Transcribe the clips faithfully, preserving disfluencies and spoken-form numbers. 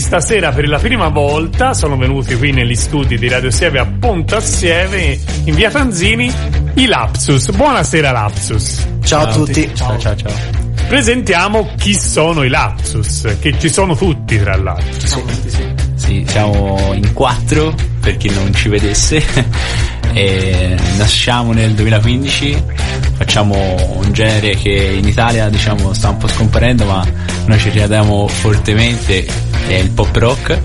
stasera per la prima volta sono venuti qui negli studi di Radio Sieve a Pontassieve, in via Tanzini, i Lapsus. Buonasera Lapsus. Ciao, ciao a tutti. Ciao ciao ciao. Presentiamo chi sono i Lapsus, che ci sono tutti tra l'altro. Sì, sì. Sì, siamo in quattro, per chi non ci vedesse. E nasciamo nel duemilaquindici, facciamo un genere che in Italia diciamo sta un po' scomparendo, ma noi ci crediamo fortemente, è il pop rock.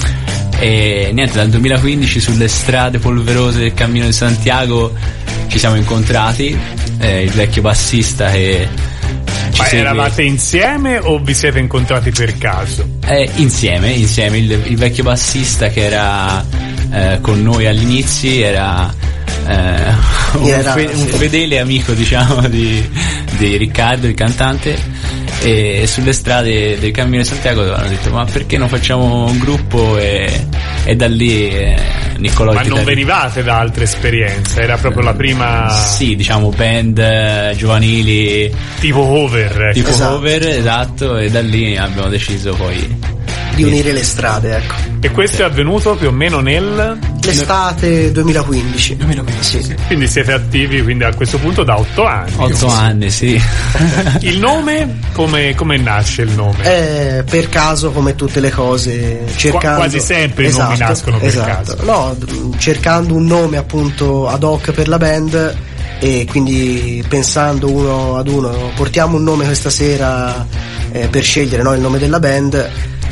E niente, dal duemilaquindici sulle strade polverose del Cammino di Santiago ci siamo incontrati, eh, il vecchio bassista che ci Ma segue. Eravate insieme o vi siete incontrati per caso? Eh, insieme, insieme il, il vecchio bassista che era eh, con noi agli inizi era eh, un, era, fe- un fedele amico diciamo di, di Riccardo, il cantante, e sulle strade del Cammino di Santiago hanno detto ma perché non facciamo un gruppo, e, e da lì eh, Niccolò. Ma non venivate da altre esperienze, era proprio la prima. Sì, diciamo band eh, giovanili tipo cover, tipo esatto. cover, esatto, e da lì abbiamo deciso poi di unire le strade, ecco. E questo è avvenuto più o meno nel l'estate duemilaquindici. duemilaquindici Sì. Quindi siete attivi quindi a questo punto da otto anni. Otto anni, sì. Il nome? Come, come nasce il nome? Eh, per caso, come tutte le cose, cercando. Qua, quasi sempre i esatto, nomi nascono per esatto. caso. No, cercando un nome appunto ad hoc per la band, e quindi pensando uno ad uno, portiamo un nome questa sera eh, per scegliere, no, il nome della band.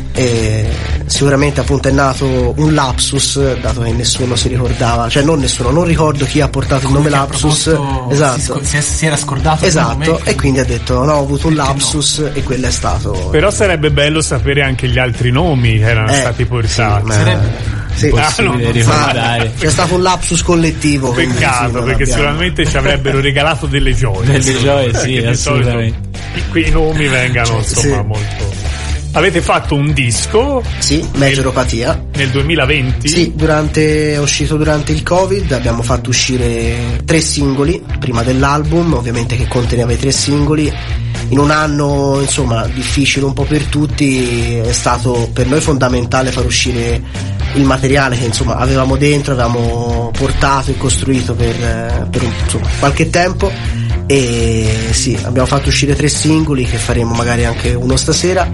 E sicuramente appunto è nato un lapsus, dato che nessuno si ricordava, cioè non nessuno, non ricordo chi ha portato il nome lapsus, esatto, si, si era scordato, esatto, e quindi ha detto no, ho avuto un lapsus, no. E quello è stato. Però sarebbe bello sapere anche gli altri nomi che erano eh, stati portati. Sì, ma... sì. Ah, no, ricordare. C'è stato un lapsus collettivo. Peccato, sì, perché sicuramente ci avrebbero regalato delle gioie. Delle gioie, sì, assolutamente. Quei nomi vengano insomma sì. molto. Avete fatto un disco? Sì, Meteoropatia. Nel duemilaventi? Sì, durante, è uscito durante il Covid, abbiamo fatto uscire tre singoli, prima dell'album, ovviamente che conteneva i tre singoli. In un anno, insomma, difficile un po' per tutti, è stato per noi fondamentale far uscire il materiale che, insomma, avevamo dentro, avevamo portato e costruito per, per insomma, qualche tempo. E sì, abbiamo fatto uscire tre singoli che faremo magari anche uno stasera,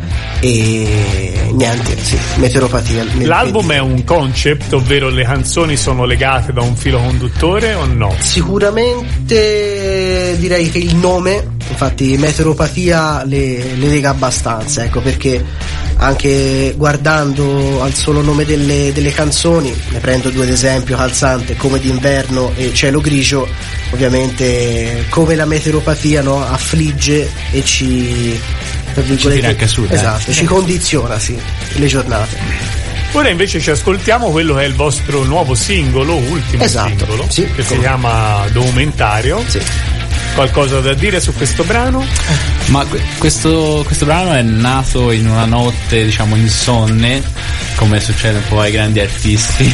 e niente, sì, Meteoropatia. L'album è un concept, ovvero le canzoni sono legate da un filo conduttore o no? Sicuramente direi che il nome, infatti Meteoropatia le, le lega abbastanza, ecco, perché anche guardando al solo nome delle, delle canzoni, ne prendo due ad esempio calzante, Come d'inverno e Cielo grigio, ovviamente come la meteoropatia, no, affligge e ci, ci tira anche su, esatto, eh. ci condiziona, sì, le giornate. Ora invece ci ascoltiamo quello che è il vostro nuovo singolo, ultimo esatto, singolo, sì, che come... si chiama Documentario. Sì. Qualcosa da dire su questo brano? Ma questo, questo brano è nato in una notte, diciamo, insonne, come succede un po' ai grandi artisti.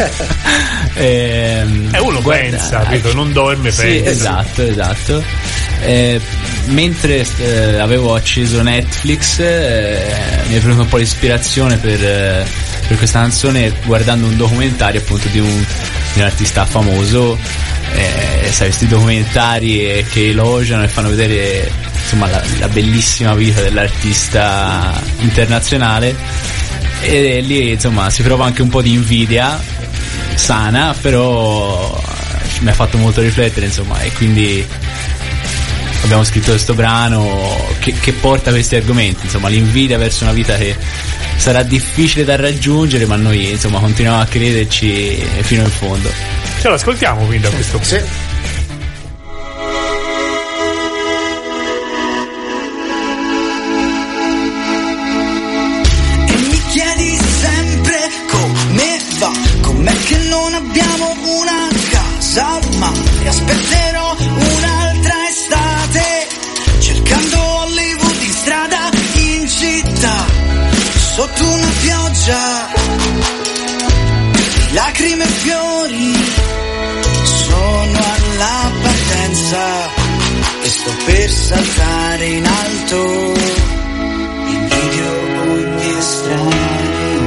e, e uno guarda, pensa, capito? Non dorme, sì, pensa. Esatto, esatto. E, mentre eh, avevo acceso Netflix, eh, mi è venuta un po' l'ispirazione per, eh, per questa canzone, guardando un documentario appunto di un, di un artista famoso. Eh, sai, questi documentari che elogiano e fanno vedere insomma la, la bellissima vita dell'artista internazionale, e lì insomma si prova anche un po' di invidia sana, però mi ha fatto molto riflettere, insomma, e quindi abbiamo scritto questo brano che, che porta questi argomenti, insomma, l'invidia verso una vita che sarà difficile da raggiungere, ma noi insomma continuiamo a crederci fino in fondo. Ce l'ascoltiamo quindi a questo punto. Sì. E mi chiedi sempre come va, com'è che non abbiamo una casa, ma ti aspetterò un'altra estate, cercando Hollywood in strada, in città, sotto una pioggia, lacrime e fiori. Sono alla partenza e sto per saltare in alto, invidio ogni estraneo.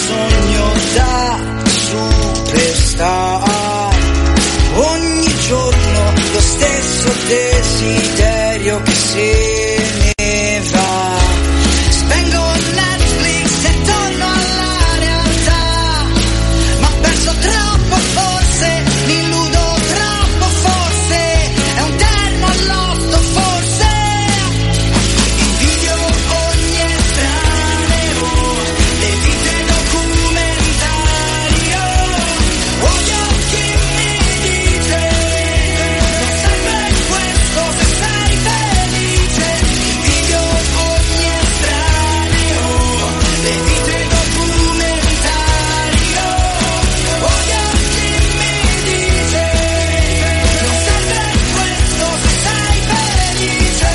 sogno da superstar. Ogni giorno lo stesso desiderio che se ne va. Spengo Netflix e torno alla realtà, ma ho perso troppo forse, mi illudo troppo forse, è un terno all'otto forse. Invidio ogni estraneo, le vite documentario, odio chi mi dice non serve questo se sei felice. Invidio ogni estraneo, le vite documentario, odio chi mi dice non serve questo se sei felice.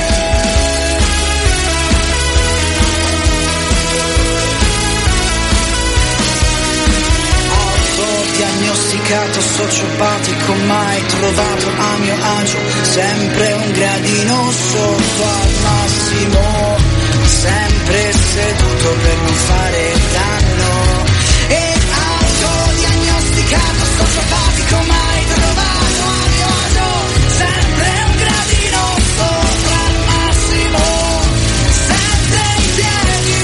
Autodiagnosticato sociopatico, mai trovato a mio agio, sempre un gradino sotto al massimo, sempre seduto per non fare danno. E autodiagnosticato sociopatico, mai trovato a mio agio, sempre un gradino sopra al massimo, sempre in piedi.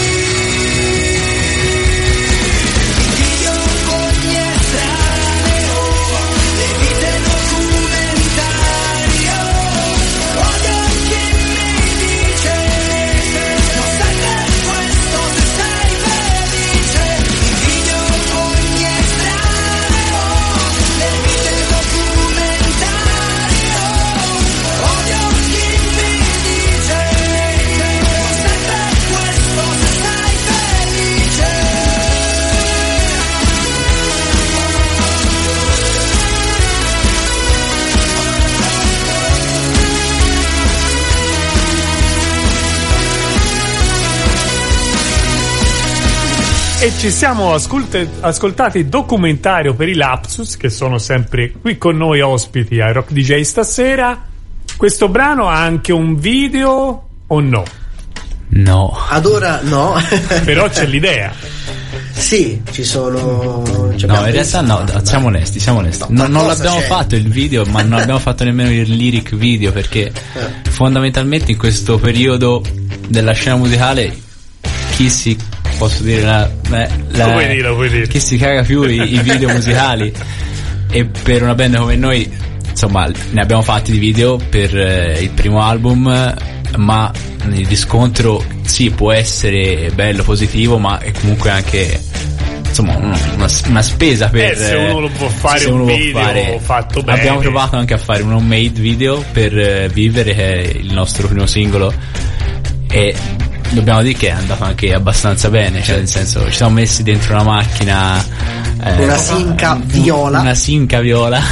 Invidio ogni estraneo, le vite documentario, odio chi mi dice non serve questo se sei felice. Invidio ogni estraneo, le vite documentario, odio chi mi dice non serve questo se sei felice. E ci siamo ascolt- ascoltati documentario per i Lapsus, che sono sempre qui con noi ospiti ai Rock D J stasera. Questo brano ha anche un video o no? No. Ad ora no. Però c'è l'idea. Sì, ci sono. ci No, abbiamo in realtà pensato, no, dai. siamo onesti, siamo onesti. No, non, non qualcosa l'abbiamo c'è. fatto il video, ma non abbiamo fatto nemmeno il lyric video, perché Eh. fondamentalmente in questo periodo della scena musicale chi si, posso dire, la, eh, la- Lo puoi dire, lo puoi dire. chi si caga più i, i video musicali, e per una band come noi, insomma, ne abbiamo fatti di video per eh, il primo album, ma il riscontro sì, può essere bello, positivo, ma è comunque anche, insomma, una, una spesa per Eh, se uno lo può fare se un uno può video fare- fatto bene. Abbiamo provato anche a fare un homemade video per eh, Vivere, che è il nostro primo singolo, e dobbiamo dire che è andato anche abbastanza bene, cioè nel senso ci siamo messi dentro una macchina, eh, Una Simca viola. una Simca viola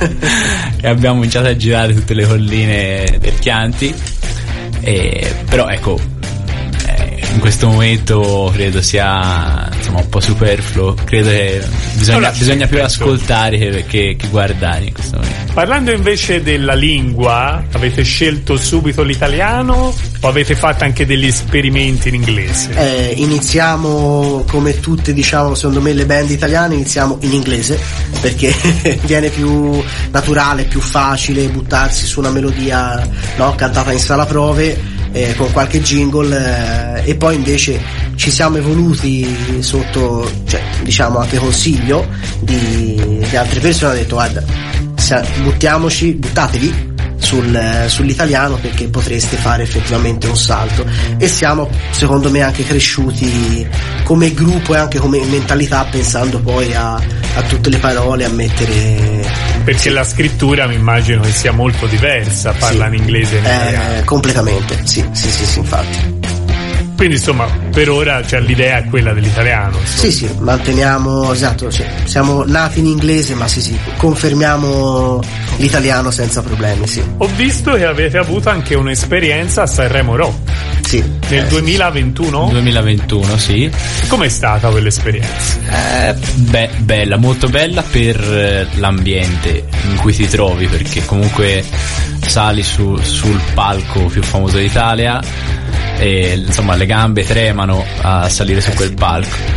e abbiamo cominciato a girare tutte le colline del Chianti, e, però ecco, eh, in questo momento credo sia, insomma, un po' superfluo, credo che bisogna, Allora, bisogna più penso- ascoltare che, che, che guardare in questo momento. Parlando invece della lingua, avete scelto subito l'italiano o avete fatto anche degli esperimenti in inglese? Eh, iniziamo come tutte, diciamo, secondo me le band italiane, iniziamo in inglese perché viene più naturale, più facile buttarsi su una melodia, no, cantata in sala prove, eh, con qualche jingle, eh, e poi invece ci siamo evoluti sotto, cioè, diciamo, anche consiglio di, di altre persone. Hanno detto: guarda, se- buttiamoci, buttatevi sul, sull'italiano perché potreste fare effettivamente un salto. E siamo, secondo me, anche cresciuti come gruppo e anche come mentalità, pensando poi a, a tutte le parole, a mettere, Perché la scrittura mi immagino che sia molto diversa, parla sì, in inglese e in italiano. eh, completamente, sì, sì, sì, sì, infatti. Quindi insomma, per ora, cioè, l'idea è quella dell'italiano. insomma. Sì, sì, manteniamo, esatto, cioè, siamo nati in inglese, ma sì, sì, confermiamo l'italiano senza problemi, sì. Ho visto che avete avuto anche un'esperienza a Sanremo Rock Sì. nel Eh, sì. duemilaventuno. duemilaventuno, sì. Com'è stata quell'esperienza? Eh, beh, bella, molto bella per eh, l'ambiente in cui ti trovi, perché comunque sali su, sul palco più famoso d'Italia e insomma le gambe tremano a salire su quel palco,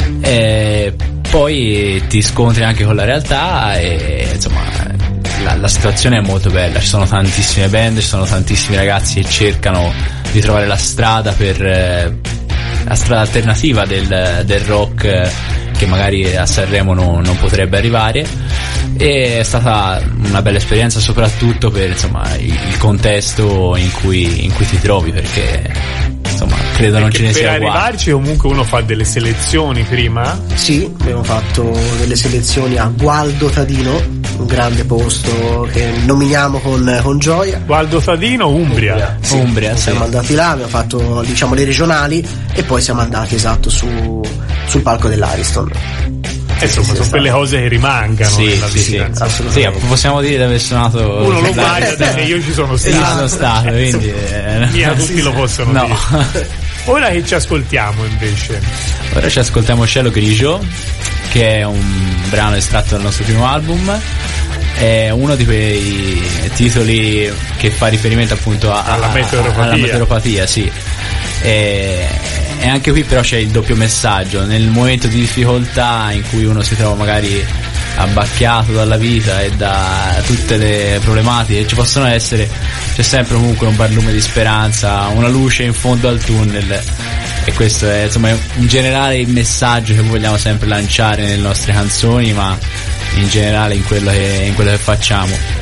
E poi ti scontri anche con la realtà e insomma la, la situazione è molto bella, ci sono tantissime band, ci sono tantissimi ragazzi che cercano di trovare la strada per eh, la strada alternativa del, del rock eh, che magari a Sanremo non, non potrebbe arrivare, e è stata una bella esperienza soprattutto per insomma il, il contesto in cui, in cui ti trovi, perché insomma credo non ce ne sia uguale. Per arrivarci comunque uno fa delle selezioni prima? Sì, abbiamo fatto delle selezioni a Gualdo Tadino, un grande posto che nominiamo con, con gioia. Gualdo Tadino, Umbria. Umbria, sì. Umbria, sì. Siamo andati là, abbiamo fatto diciamo le regionali e poi siamo andati esatto su, sul palco dell'Ariston. Eh, insomma, sì, sono sì, quelle stato. cose che rimangano Sì, nella sì, vita. sì, sì, possiamo dire di aver suonato. Uno lo guarda perché io ci sono stato. Io sono stato, quindi eh, Mia, tutti lo possono no. dire. Ora che ci ascoltiamo invece? Ora ci ascoltiamo Cielo Grigio, che è un brano estratto dal nostro primo album. È uno di quei titoli che fa riferimento appunto a, alla a, meteoropatia. alla meteoropatia, sì. E, e anche qui però c'è il doppio messaggio: nel momento di difficoltà in cui uno si trova magari abbacchiato dalla vita e da tutte le problematiche che ci possono essere, c'è sempre comunque un barlume di speranza, una luce in fondo al tunnel, e questo è insomma in generale il messaggio che vogliamo sempre lanciare nelle nostre canzoni, ma in generale in quello che, in quello che facciamo.